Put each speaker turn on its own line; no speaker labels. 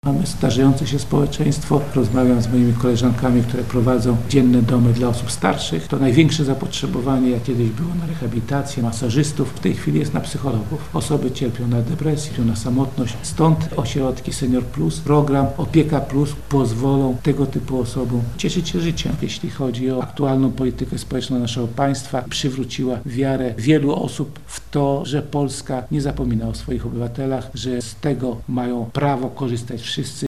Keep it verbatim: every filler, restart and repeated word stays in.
Mamy starzejące się społeczeństwo. Rozmawiam z moimi koleżankami, które prowadzą dzienne domy dla osób starszych. To największe zapotrzebowanie, jak kiedyś było na rehabilitację, masażystów, w tej chwili jest na psychologów. Osoby cierpią na depresję, na samotność. Stąd ośrodki Senior Plus, program Opieka Plus pozwolą tego typu osobom cieszyć się życiem. Jeśli chodzi o aktualną politykę społeczną naszego państwa, przywróciła wiarę wielu osób w to, że Polska nie zapomina o swoich obywatelach, że z tego mają prawo korzystać wszyscy.